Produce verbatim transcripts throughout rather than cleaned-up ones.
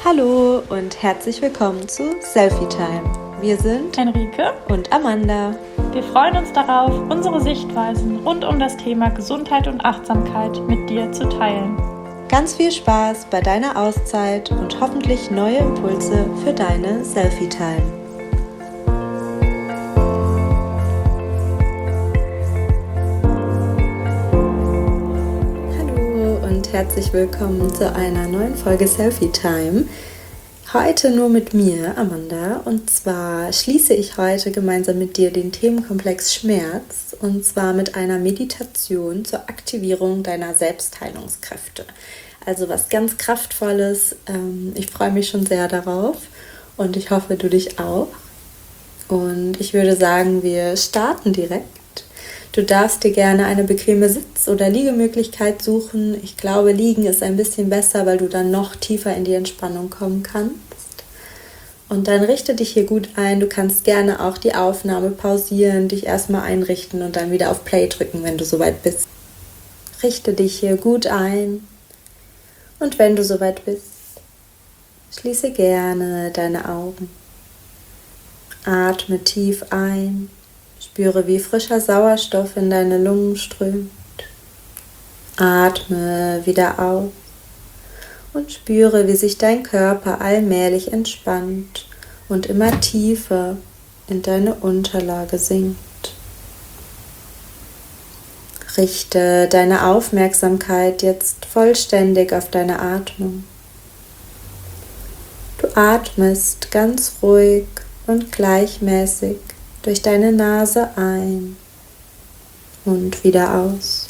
Hallo und herzlich willkommen zu Selfie Time. Wir sind Henrike und Amanda. Wir freuen uns darauf, unsere Sichtweisen rund um das Thema Gesundheit und Achtsamkeit mit dir zu teilen. Ganz viel Spaß bei deiner Auszeit und hoffentlich neue Impulse für deine Selfie Time. Hallo und herzlich willkommen zu einer neuen Folge Selfie Time. Heute nur mit mir, Amanda, und zwar schließe ich heute gemeinsam mit dir den Themenkomplex Schmerz und zwar mit einer Meditation zur Aktivierung deiner Selbstheilungskräfte. Also was ganz Kraftvolles. Ich freue mich schon sehr darauf und ich hoffe, du dich auch. Und ich würde sagen, wir starten direkt. Du darfst dir gerne eine bequeme Sitz- oder Liegemöglichkeit suchen. Ich glaube, liegen ist ein bisschen besser, weil du dann noch tiefer in die Entspannung kommen kannst. Und dann richte dich hier gut ein. Du kannst gerne auch die Aufnahme pausieren, dich erstmal einrichten und dann wieder auf Play drücken, wenn du soweit bist. Richte dich hier gut ein. Und wenn du soweit bist, schließe gerne deine Augen. Atme tief ein. Spüre, wie frischer Sauerstoff in deine Lungen strömt. Atme wieder aus und spüre, wie sich dein Körper allmählich entspannt und immer tiefer in deine Unterlage sinkt. Richte deine Aufmerksamkeit jetzt vollständig auf deine Atmung. Du atmest ganz ruhig und gleichmäßig durch deine Nase ein und wieder aus.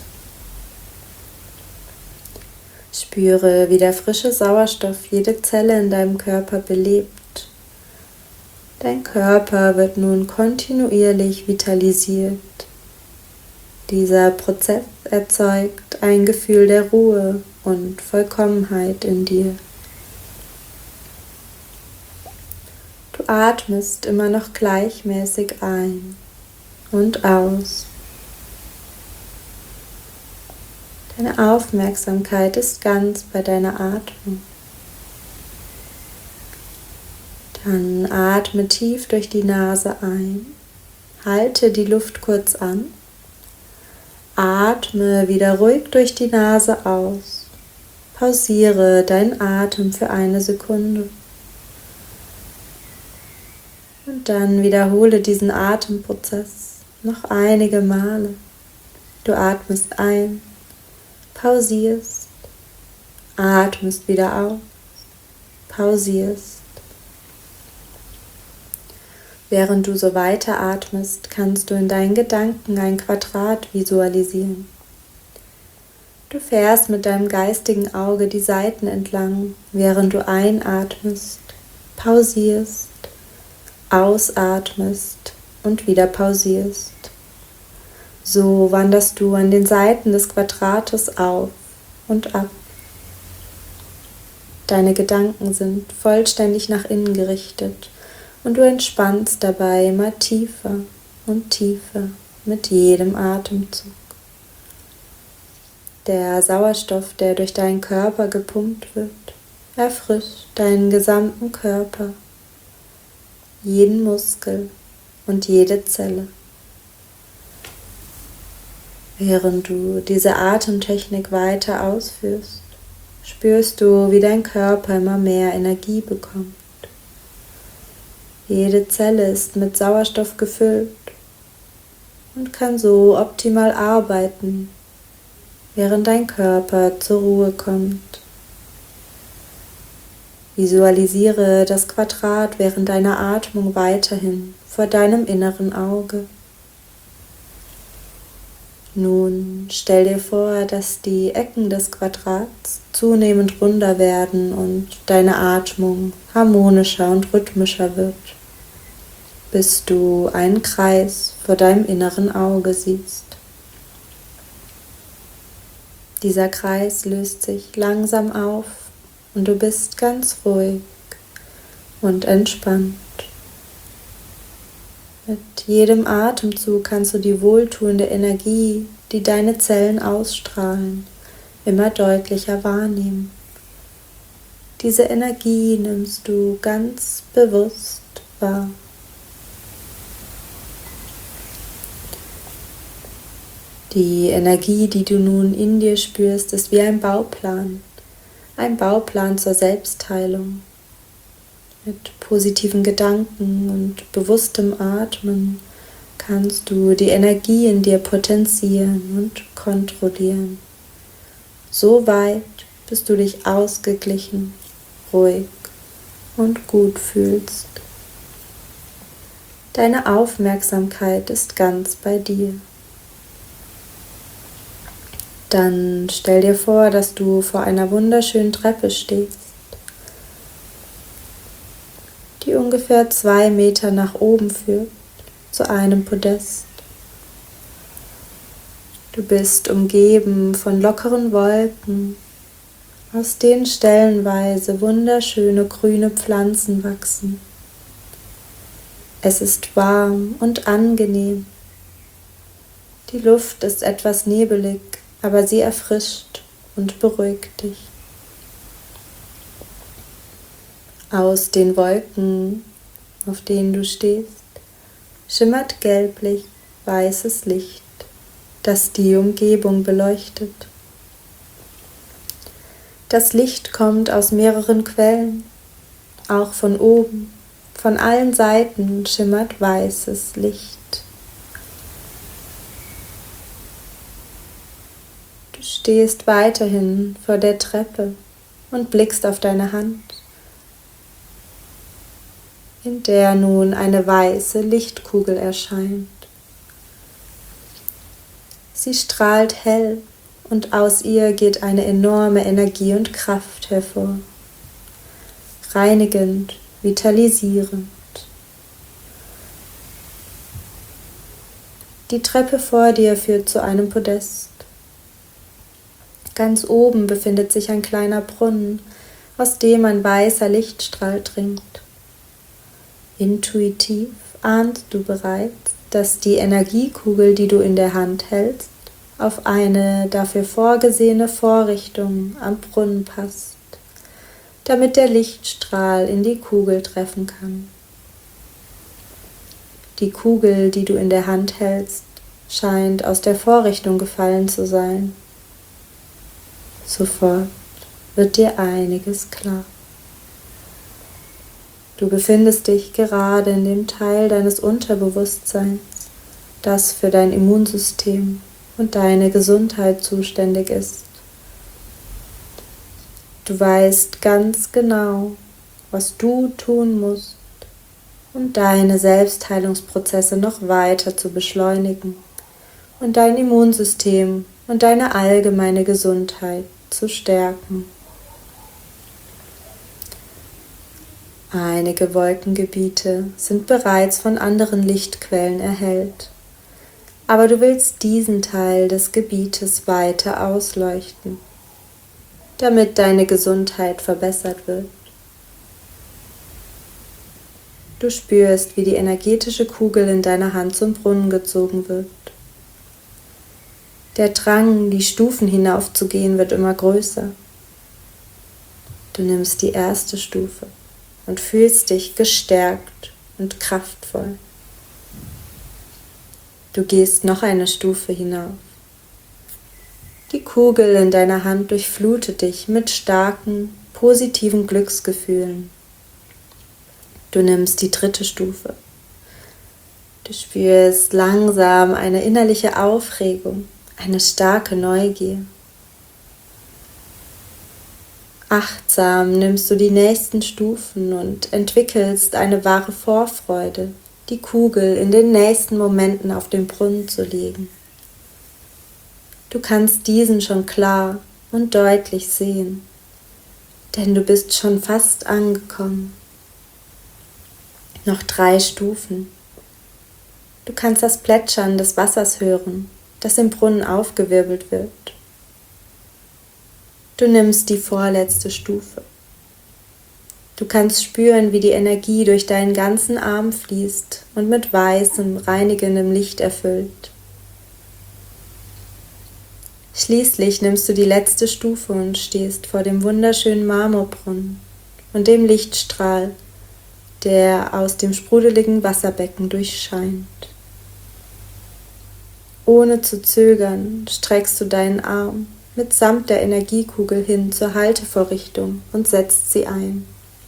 Spüre, wie der frische Sauerstoff jede Zelle in deinem Körper belebt. Dein Körper wird nun kontinuierlich vitalisiert. Dieser Prozess erzeugt ein Gefühl der Ruhe und Vollkommenheit in dir. Du atmest immer noch gleichmäßig ein und aus. Deine Aufmerksamkeit ist ganz bei deiner Atmung. Dann atme tief durch die Nase ein, halte die Luft kurz an, atme wieder ruhig durch die Nase aus, pausiere deinen Atem für eine Sekunde. Und dann wiederhole diesen Atemprozess noch einige Male. Du atmest ein, pausierst, atmest wieder aus, pausierst. Während du so weiter atmest, kannst du in deinen Gedanken ein Quadrat visualisieren. Du fährst mit deinem geistigen Auge die Seiten entlang, während du einatmest, pausierst, ausatmest und wieder pausierst. So wanderst du an den Seiten des Quadrates auf und ab. Deine Gedanken sind vollständig nach innen gerichtet und du entspannst dabei immer tiefer und tiefer mit jedem Atemzug. Der Sauerstoff, der durch deinen Körper gepumpt wird, erfrischt deinen gesamten Körper, jeden Muskel und jede Zelle. Während du diese Atemtechnik weiter ausführst, spürst du, wie dein Körper immer mehr Energie bekommt. Jede Zelle ist mit Sauerstoff gefüllt und kann so optimal arbeiten, während dein Körper zur Ruhe kommt. Visualisiere das Quadrat während deiner Atmung weiterhin vor deinem inneren Auge. Nun stell dir vor, dass die Ecken des Quadrats zunehmend runder werden und deine Atmung harmonischer und rhythmischer wird, bis du einen Kreis vor deinem inneren Auge siehst. Dieser Kreis löst sich langsam auf und du bist ganz ruhig und entspannt. Mit jedem Atemzug kannst du die wohltuende Energie, die deine Zellen ausstrahlen, immer deutlicher wahrnehmen. Diese Energie nimmst du ganz bewusst wahr. Die Energie, die du nun in dir spürst, ist wie ein Bauplan. Ein Bauplan zur Selbstheilung. Mit positiven Gedanken und bewusstem Atmen kannst du die Energie in dir potenzieren und kontrollieren. So weit, bis du dich ausgeglichen, ruhig und gut fühlst. Deine Aufmerksamkeit ist ganz bei dir. Dann stell dir vor, dass du vor einer wunderschönen Treppe stehst, die ungefähr zwei Meter nach oben führt, zu einem Podest. Du bist umgeben von lockeren Wolken, aus denen stellenweise wunderschöne grüne Pflanzen wachsen. Es ist warm und angenehm. Die Luft ist etwas nebelig, aber sie erfrischt und beruhigt dich. Aus den Wolken, auf denen du stehst, schimmert gelblich weißes Licht, das die Umgebung beleuchtet. Das Licht kommt aus mehreren Quellen, auch von oben, von allen Seiten schimmert weißes Licht. Du stehst weiterhin vor der Treppe und blickst auf deine Hand, in der nun eine weiße Lichtkugel erscheint. Sie strahlt hell und aus ihr geht eine enorme Energie und Kraft hervor, reinigend, vitalisierend. Die Treppe vor dir führt zu einem Podest. Ganz oben befindet sich ein kleiner Brunnen, aus dem ein weißer Lichtstrahl dringt. Intuitiv ahnst du bereits, dass die Energiekugel, die du in der Hand hältst, auf eine dafür vorgesehene Vorrichtung am Brunnen passt, damit der Lichtstrahl in die Kugel treffen kann. Die Kugel, die du in der Hand hältst, scheint aus der Vorrichtung gefallen zu sein. Sofort wird dir einiges klar. Du befindest dich gerade in dem Teil deines Unterbewusstseins, das für dein Immunsystem und deine Gesundheit zuständig ist. Du weißt ganz genau, was du tun musst, um deine Selbstheilungsprozesse noch weiter zu beschleunigen und dein Immunsystem und deine allgemeine Gesundheit zu stärken. Einige Wolkengebiete sind bereits von anderen Lichtquellen erhellt, aber du willst diesen Teil des Gebietes weiter ausleuchten, damit deine Gesundheit verbessert wird. Du spürst, wie die energetische Kugel in deiner Hand zum Brunnen gezogen wird. Der Drang, die Stufen hinaufzugehen, wird immer größer. Du nimmst die erste Stufe und fühlst dich gestärkt und kraftvoll. Du gehst noch eine Stufe hinauf. Die Kugel in deiner Hand durchflutet dich mit starken, positiven Glücksgefühlen. Du nimmst die dritte Stufe. Du spürst langsam eine innerliche Aufregung, eine starke Neugier. Achtsam nimmst du die nächsten Stufen und entwickelst eine wahre Vorfreude, die Kugel in den nächsten Momenten auf den Brunnen zu legen. Du kannst diesen schon klar und deutlich sehen, denn du bist schon fast angekommen. Noch drei Stufen. Du kannst das Plätschern des Wassers hören, das im Brunnen aufgewirbelt wird. Du nimmst die vorletzte Stufe. Du kannst spüren, wie die Energie durch deinen ganzen Arm fließt und mit weißem, reinigendem Licht erfüllt. Schließlich nimmst du die letzte Stufe und stehst vor dem wunderschönen Marmorbrunnen, und dem Lichtstrahl, der aus dem sprudeligen Wasserbecken durchscheint. Ohne zu zögern streckst du deinen Arm mitsamt der Energiekugel hin zur Haltevorrichtung und setzt sie ein.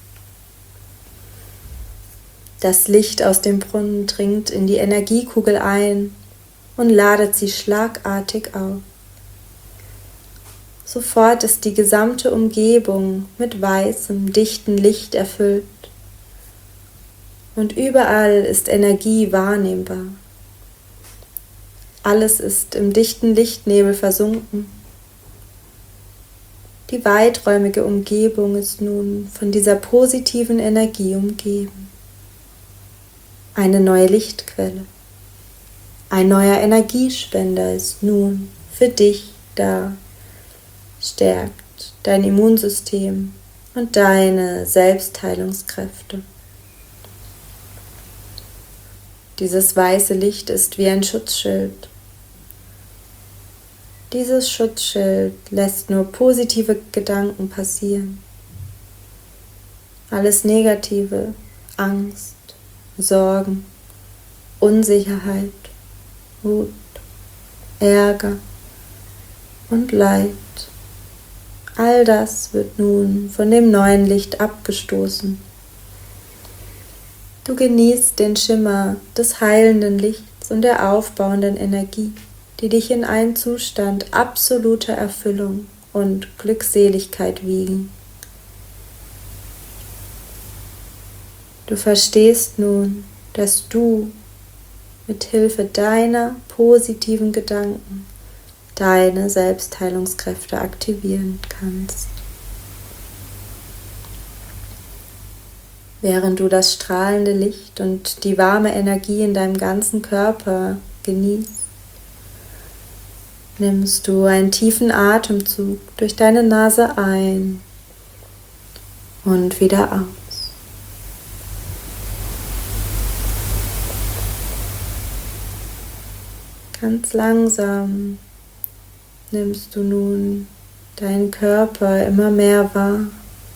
Das Licht aus dem Brunnen dringt in die Energiekugel ein und ladet sie schlagartig auf. Sofort ist die gesamte Umgebung mit weißem, dichtem Licht erfüllt und überall ist Energie wahrnehmbar. Alles ist im dichten Lichtnebel versunken. Die weiträumige Umgebung ist nun von dieser positiven Energie umgeben. Eine neue Lichtquelle, ein neuer Energiespender ist nun für dich da, stärkt dein Immunsystem und deine Selbstheilungskräfte. Dieses weiße Licht ist wie ein Schutzschild. Dieses Schutzschild lässt nur positive Gedanken passieren. Alles Negative, Angst, Sorgen, Unsicherheit, Wut, Ärger und Leid, all das wird nun von dem neuen Licht abgestoßen. Du genießt den Schimmer des heilenden Lichts und der aufbauenden Energie, die dich in einen Zustand absoluter Erfüllung und Glückseligkeit wiegen. Du verstehst nun, dass du mit Hilfe deiner positiven Gedanken deine Selbstheilungskräfte aktivieren kannst. Während du das strahlende Licht und die warme Energie in deinem ganzen Körper genießt, nimmst du einen tiefen Atemzug durch deine Nase ein und wieder aus. Ganz langsam nimmst du nun deinen Körper immer mehr wahr.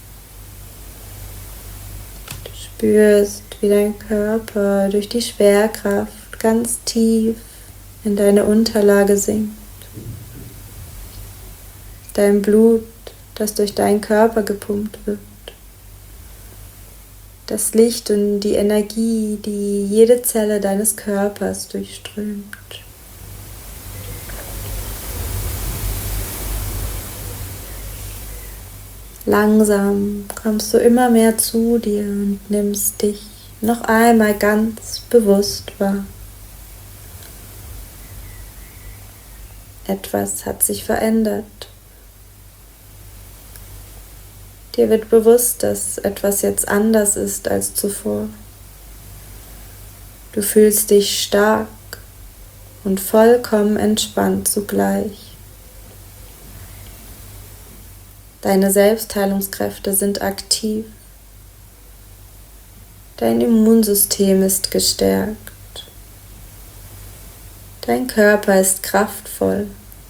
Du spürst, wie dein Körper durch die Schwerkraft ganz tief in deine Unterlage sinkt. Dein Blut, das durch deinen Körper gepumpt wird. Das Licht und die Energie, die jede Zelle deines Körpers durchströmt. Langsam kommst du immer mehr zu dir und nimmst dich noch einmal ganz bewusst wahr. Etwas hat sich verändert. Dir wird bewusst, dass etwas jetzt anders ist als zuvor. Du fühlst dich stark und vollkommen entspannt zugleich. Deine Selbstheilungskräfte sind aktiv. Dein Immunsystem ist gestärkt. Dein Körper ist kraftvoll.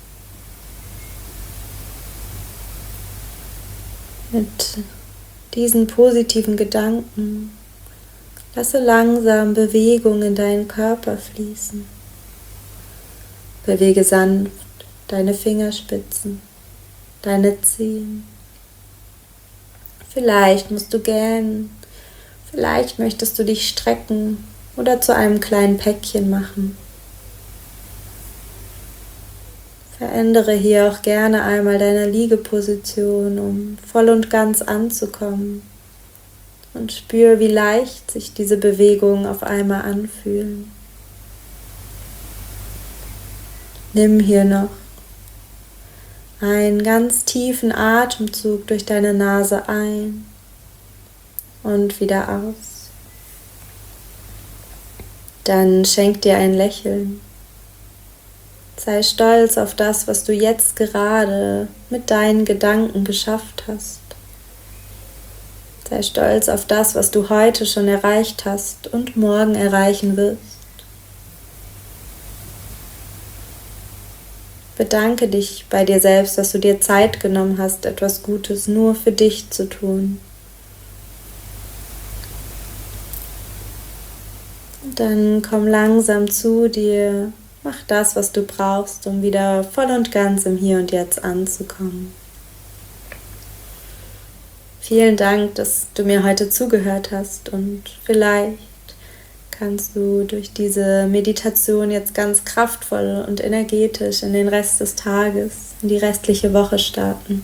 Mit diesen positiven Gedanken lasse langsam Bewegung in deinen Körper fließen. Bewege sanft deine Fingerspitzen, deine Zehen. Vielleicht musst du gähnen, vielleicht möchtest du dich strecken oder zu einem kleinen Päckchen machen. Verändere hier auch gerne einmal deine Liegeposition, um voll und ganz anzukommen. Und spür, wie leicht sich diese Bewegungen auf einmal anfühlen. Nimm hier noch einen ganz tiefen Atemzug durch deine Nase ein und wieder aus. Dann schenk dir ein Lächeln. Sei stolz auf das, was du jetzt gerade mit deinen Gedanken geschafft hast. Sei stolz auf das, was du heute schon erreicht hast und morgen erreichen wirst. Bedanke dich bei dir selbst, dass du dir Zeit genommen hast, etwas Gutes nur für dich zu tun. dann komm langsam zu dir. Mach das, was du brauchst, um wieder voll und ganz im Hier und Jetzt anzukommen. Vielen Dank, dass du mir heute zugehört hast und vielleicht kannst du durch diese Meditation jetzt ganz kraftvoll und energetisch in den Rest des Tages, in die restliche Woche starten.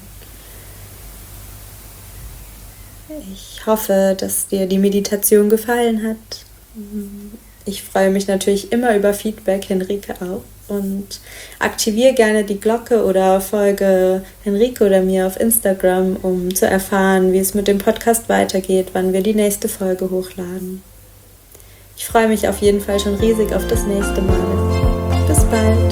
Ich hoffe, dass dir die Meditation gefallen hat. Ich freue mich natürlich immer über Feedback, Henrike auch. Und aktiviere gerne die Glocke oder folge Henrike oder mir auf Instagram, um zu erfahren, wie es mit dem Podcast weitergeht, wann wir die nächste Folge hochladen. Ich freue mich auf jeden Fall schon riesig auf das nächste Mal. Bis bald!